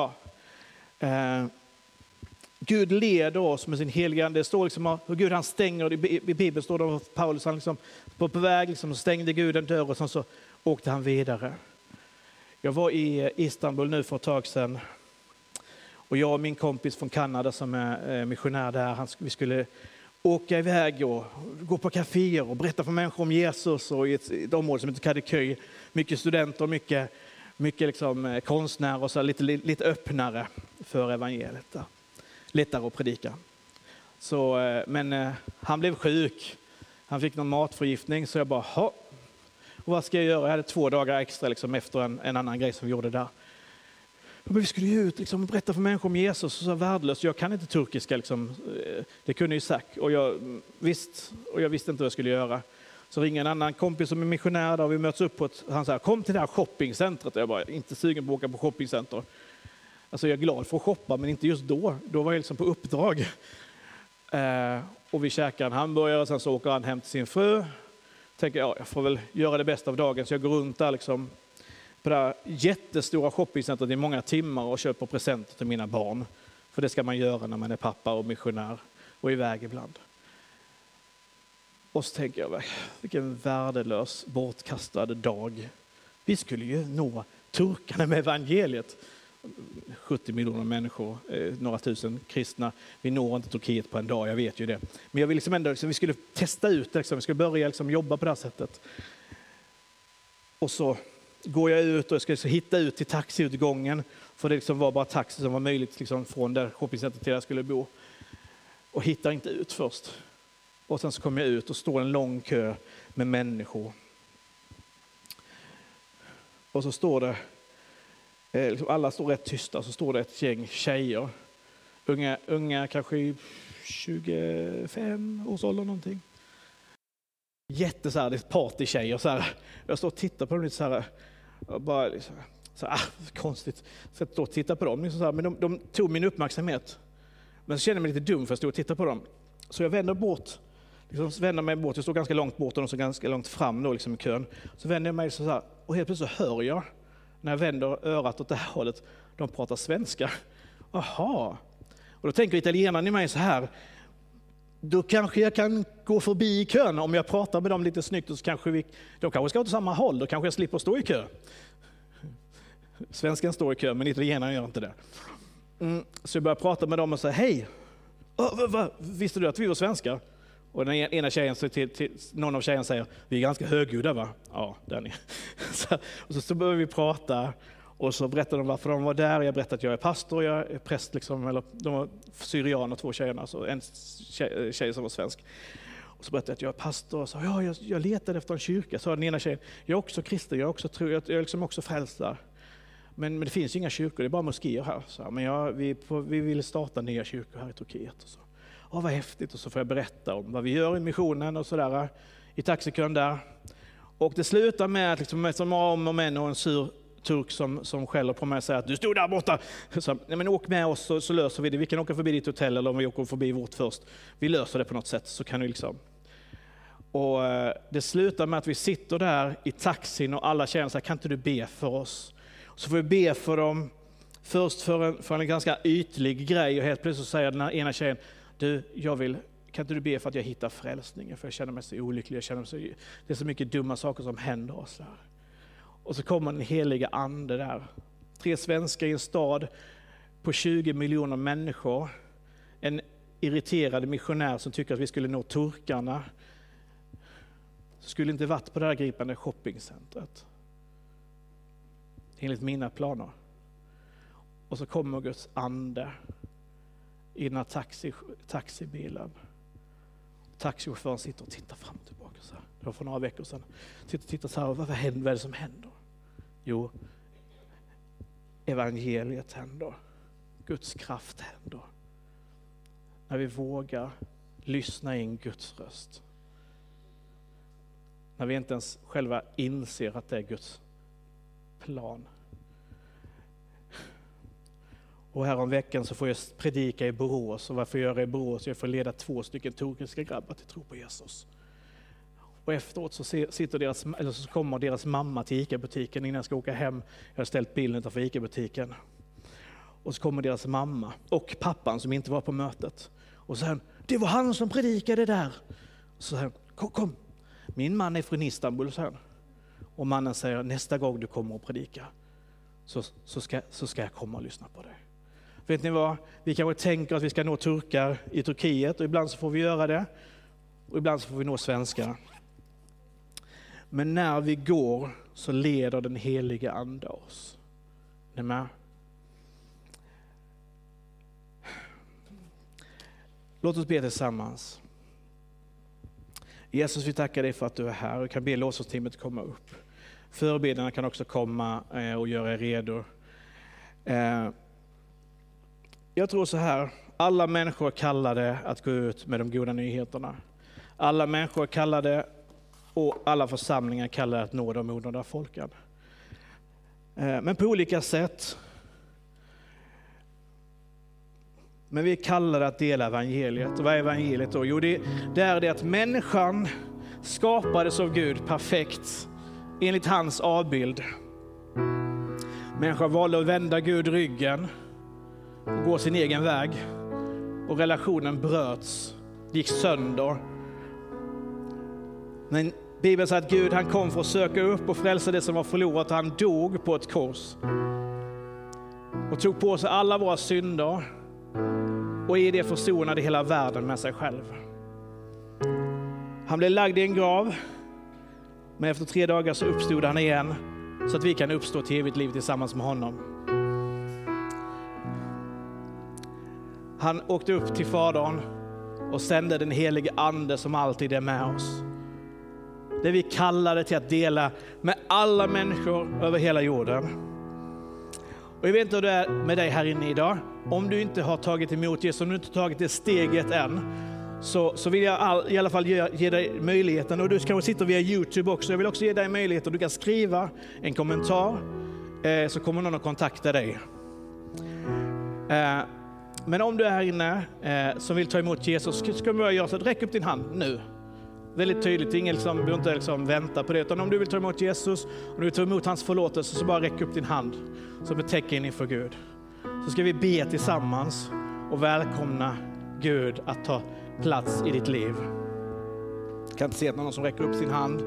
Gud leder oss med sin heliga ande. Det står liksom hur Gud han stänger. I Bibeln står det att Paulus han liksom på väg liksom stängde Gud en dörr och så åkte han vidare. Jag var i Istanbul nu för ett tag sedan. Och jag och min kompis från Kanada som är missionär där, vi skulle åka iväg och gå på kaféer och berätta för människor om Jesus. Och i ett område som heter Kadıköy, mycket studenter och mycket liksom konstnärer och så lite öppnare för evangeliet där. Lättare att predika. Men han blev sjuk. Han fick någon matförgiftning så jag bara, och vad ska jag göra? Jag hade 2 dagar extra liksom, efter en annan grej som vi gjorde där. Men vi skulle ju ut liksom, och berätta för människor om Jesus och så värdelöst. Jag kan inte turkiska, liksom. Det kunde ju Zack. Och jag visste inte vad jag skulle göra. Så ringde en annan kompis som är missionär där och vi möts upp på han sa, kom till det här shoppingcentret. Och jag bara, inte sugen på att åka på shoppingcenter. Alltså jag är glad för att shoppa men inte just då. Då var jag liksom på uppdrag. Och vi käkar en hamburgare och sen så åker han hem till sin fru. Tänker jag får väl göra det bästa av dagen. Så jag går runt där liksom på det här jättestora shoppingcentret i många timmar och köper presenter till mina barn. För det ska man göra när man är pappa och missionär och iväg ibland. Och så tänker jag, vilken värdelös, bortkastad dag. Vi skulle ju nå turkarna med evangeliet. 70 miljoner människor, några tusen kristna. Vi når inte Turkiet på en dag, jag vet ju det. Men jag vill liksom ändå, vi skulle testa ut det, vi skulle börja liksom jobba på det här sättet. Och så går jag ut och jag ska hitta ut till taxiutgången. För det liksom var bara taxi som var möjligt liksom från där shoppingcentret till där jag skulle bo. Och hittar inte ut först. Och sen så kommer jag ut och står en lång kö med människor. Och så står det, alla står rätt tysta, så står det ett gäng tjejer. Unga kanske i 25 års ålder någonting. Det är partytjejer så här. Jag står och tittar på dem lite så här. Och bara liksom, konstigt. Så jag står och tittar på dem liksom så här, men de tog min uppmärksamhet. Men så kände jag mig lite dum för att stå och titta på dem. Så jag vänder mig bort. Jag står ganska långt bort och de står ganska långt fram då liksom i kön. Så vänder jag mig så här och helt plötsligt så hör jag när jag vänder örat åt det här hållet, de pratar svenska. Aha. Och då tänker italienarna i mig så här, då kanske jag kan gå förbi kön om jag pratar med dem lite snyggt och så kanske de kanske ska åt samma håll, då kanske jag slipper stå i kö. Svenskan står i kö, men italienarna gör inte det. Så jag börjar prata med dem och säger, hej, visste du att vi var svenskar? Och den ena tjejen till någon av tjejerna säger, vi är ganska högljudda va? Ja, det är ni. Och så börjar vi prata och så berättar de varför de var där. Jag berättar att jag är pastor, jag är präst liksom, eller de var syrianer, 2 tjejerna, så en tjej som var svensk. Och så berättade jag att jag är pastor och sa, jag letade efter en kyrka. Så den ena tjejen, jag är också kristen, jag är liksom också frälst där. Men det finns ju inga kyrkor, det är bara moskéer här. Så, men vi vill starta nya kyrkor här i Turkiet. Och så. Vad häftigt, och så får jag berätta om vad vi gör i missionen och sådär i taxikön där. Och det slutar med att liksom, som om och en och en sur turk som skäller på mig och säger att du stod där borta. Så, nej, men åk med oss så löser vi det. Vi kan åka förbi ditt hotell eller om vi åker förbi vårt först. Vi löser det på något sätt så kan vi liksom. Och det slutar med att vi sitter där i taxin och alla känner så här, kan inte du be för oss? Så får vi be för dem först för en ganska ytlig grej och helt plötsligt så säger den här ena tjejen, du, kan inte du be för att jag hittar frälsningen? För jag känner mig så olycklig, det är så mycket dumma saker som händer oss där. Och så kommer den heliga ande där. 3 svenskar i en stad på 20 miljoner människor. En irriterad missionär som tycker att vi skulle nå turkarna. Skulle inte varit på det här gripande shoppingcentret. Enligt mina planer. Och så kommer Guds ande i den här taxibilen. Taxichauffören sitter och tittar fram och tillbaka så här. Det var för några veckor sedan. Tittar så här, vad är det som händer? Jo, evangeliet händer. Guds kraft händer. När vi vågar lyssna in Guds röst. När vi inte ens själva inser att det är Guds plan. Och här om veckan så får jag predika i Borås. Och varför jag gör det i Borås? Jag får leda 2 turkiska grabbar till tro på Jesus. Och efteråt så kommer deras mamma till ICA-butiken innan jag ska åka hem. Jag har ställt bilen utanför ICA-butiken. Och så kommer deras mamma och pappan som inte var på mötet. Och så säger, det var han som predikade där. Och så säger, kom. Min man är från Istanbul, så här. Och mannen säger, nästa gång du kommer att predika så ska jag komma och lyssna på dig. Vet ni vad? Vi kanske tänker att vi ska nå turkar i Turkiet och ibland så får vi göra det. Och ibland så får vi nå svenskar. Men när vi går så leder den heliga ande oss. Är ni med? Låt oss be tillsammans. Jesus, vi tackar dig för att du är här och kan be lovsångsteamet komma upp. Förebedjarna kan också komma och göra er redo. Jag tror så här, alla människor är kallade att gå ut med de goda nyheterna. Alla människor är kallade och alla församlingar är kallade att nå de onådda folken. Men på olika sätt. Men vi är kallade att dela evangeliet. Och vad är evangeliet då? Jo, det är det att människan skapades av Gud perfekt enligt hans avbild. Människan valde att vända Gud ryggen och gå sin egen väg. Och relationen bröts, gick sönder. Men Bibeln säger att Gud, han kom för att söka upp och frälsa det som var förlorat. Han dog på ett kors och tog på sig alla våra synder och i det försonade hela världen med sig själv. Han blev lagd i en grav, men efter 3 dagar så uppstod han igen så att vi kan uppstå till evigt liv tillsammans med honom. Han åkte upp till Fadern och sände den helige ande som alltid är med oss. Det vi kallade till att dela med alla människor över hela jorden. Och jag vet inte hur det är med dig här inne idag. Om du inte har tagit emot Jesus, om du inte har tagit det steget än, så vill jag i alla fall ge dig möjligheten. Och du ska sitta via YouTube också. Jag vill också ge dig möjligheten. Du kan skriva en kommentar så kommer någon att kontakta dig. Men om du är här inne som vill ta emot Jesus, ska du göra så att räck upp din hand nu. Väldigt tydligt, ingen du behöver inte vänta på det. Utan om du vill ta emot Jesus, om du vill ta emot hans förlåtelse, så bara räck upp din hand som ett tecken inför Gud. Så ska vi be tillsammans och välkomna Gud att ta plats i ditt liv. Jag kan inte se att någon som räcker upp sin hand.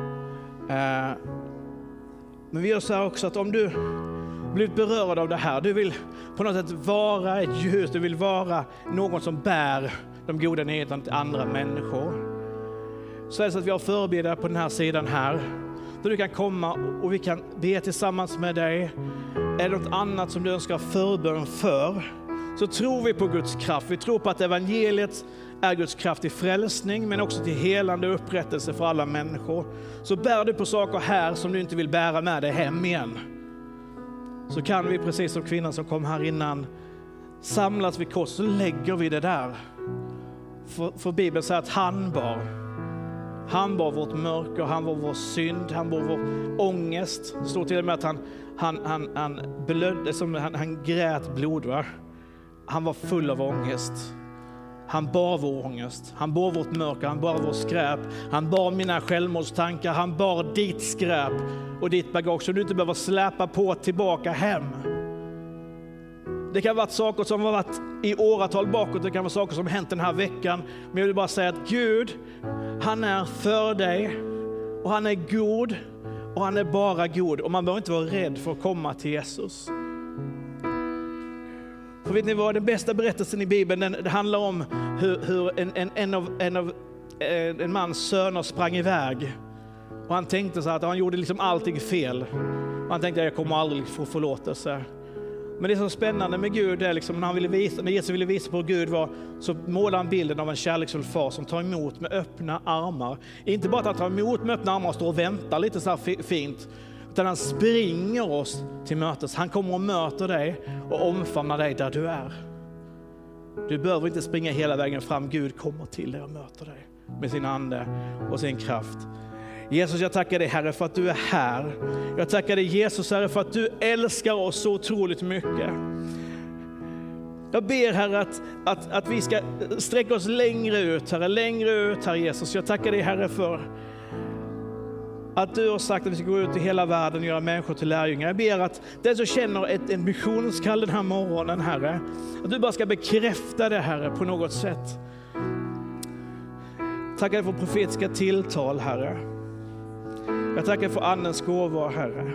Men vi gör så här också att om du blivit berörd av det här, du vill på något sätt vara ett ljus, du vill vara någon som bär de goda nyheterna till andra människor. Så är det så att vi har förebedjare på den här sidan här. Där du kan komma och vi kan be tillsammans med dig. Är det något annat som du önskar förbön för, så tror vi på Guds kraft. Vi tror på att evangeliet är Guds kraft till frälsning, men också till helande och upprättelse för alla människor. Så bär du på saker här som du inte vill bära med dig hem igen, så kan vi, precis som kvinnan som kom här innan, samlas vid kors, så lägger vi det där. För Bibeln säger att han bar vårt mörker, han var vår synd, han bar vår ångest. Det står till och med att han blödde, som han grät blod. Va? Han var full av ångest. Han bar vår ångest, han bar vårt mörker, han bar vår skräp. Han bar mina självmordstankar, han bar ditt skräp och ditt bagage, så du inte behöver släpa på tillbaka hem. Det kan vara saker som har varit i åratal bakåt, det kan vara saker som hänt den här veckan. Men jag vill bara säga att Gud, han är för dig och han är god och han är bara god. Och man behöver inte vara rädd för att komma till Jesus. För vet ni vad, den bästa berättelsen i Bibeln, det handlar om hur en mans söner sprang iväg. Och han tänkte så att han gjorde liksom allting fel. Och han tänkte att jag kommer aldrig få förlåtelse. Men det är så spännande med Gud är liksom, när Jesus ville visa på Gud var, så målar han bilden av en kärleksfull far som tar emot med öppna armar. Inte bara att han tar emot med öppna armar och står och väntar lite så här fint, utan han springer oss till mötes. Han kommer och möter dig och omfamnar dig där du är. Du behöver inte springa hela vägen fram. Gud kommer till dig och möter dig med sin ande och sin kraft. Jesus, jag tackar dig Herre för att du är här. Jag tackar dig Jesus Herre för att du älskar oss så otroligt mycket. Jag ber Herre att vi ska sträcka oss längre ut Herre Jesus. Jag tackar dig Herre för att du har sagt att vi ska gå ut i hela världen och göra människor till lärjungar. Jag ber att den som känner en missionskall den här morgonen, Herre, att du bara ska bekräfta det, Herre, på något sätt. Tackar för profetiska tilltal, Herre. Jag tackar för andens gåvor, Herre.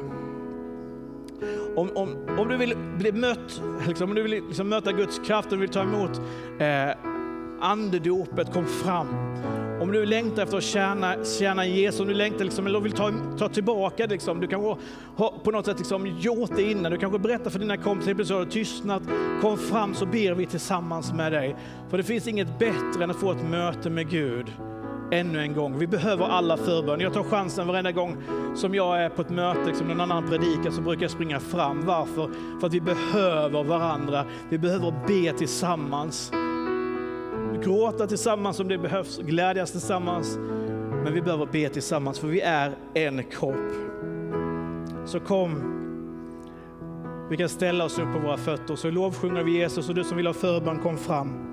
Om du vill bli mött, liksom, om du vill liksom möta Guds kraft och vill ta emot andedopet, kom fram. Om du längtar efter att tjäna Jesus, om du längtar liksom, eller vill ta tillbaka, liksom, du kanske har på något sätt liksom gjort det innan, du kanske berättar för dina kompisar, så har du tystnat, kom fram så ber vi tillsammans med dig. För det finns inget bättre än att få ett möte med Gud ännu en gång. Vi behöver alla förbön. Jag tar chansen varenda gång som jag är på ett möte, liksom någon annan predikar, så brukar jag springa fram. Varför? För att vi behöver varandra. Vi behöver be tillsammans. Gråta tillsammans om det behövs, glädjas tillsammans. Men vi behöver be tillsammans, för vi är en kropp. Så kom, vi kan ställa oss upp på våra fötter, så lovsjunger vi Jesus, och du som vill ha förbön, kom fram.